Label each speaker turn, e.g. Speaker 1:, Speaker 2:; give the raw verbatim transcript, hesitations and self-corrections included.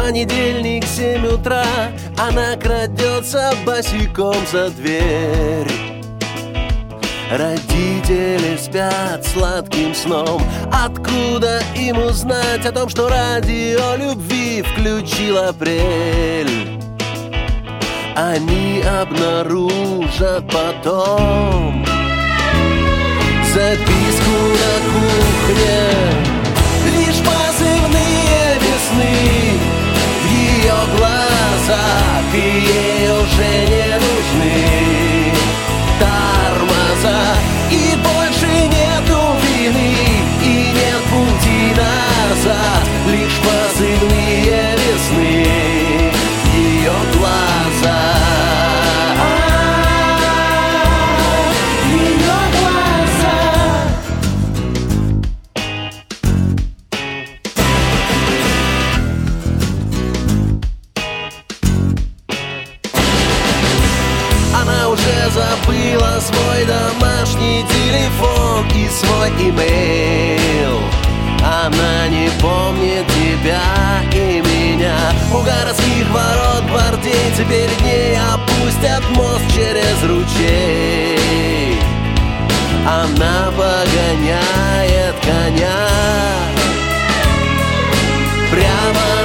Speaker 1: Понедельник, семь утра, она крадется босиком за дверь. Родители спят сладким сном. Откуда им узнать о том, что радио любви включил апрель? Они обнаружат потом записку на кухне. Лишь позывные весны в ее глазах, и ей уже не нужны тормоза. И больше нету вины, и нет пути назад. Лишь позывные весны в ее глазах. Забыла свой домашний телефон и свой имейл. Она не помнит тебя и меня. У городских ворот гвардейцы перед ней опустят мост через ручей. Она погоняет коня прямо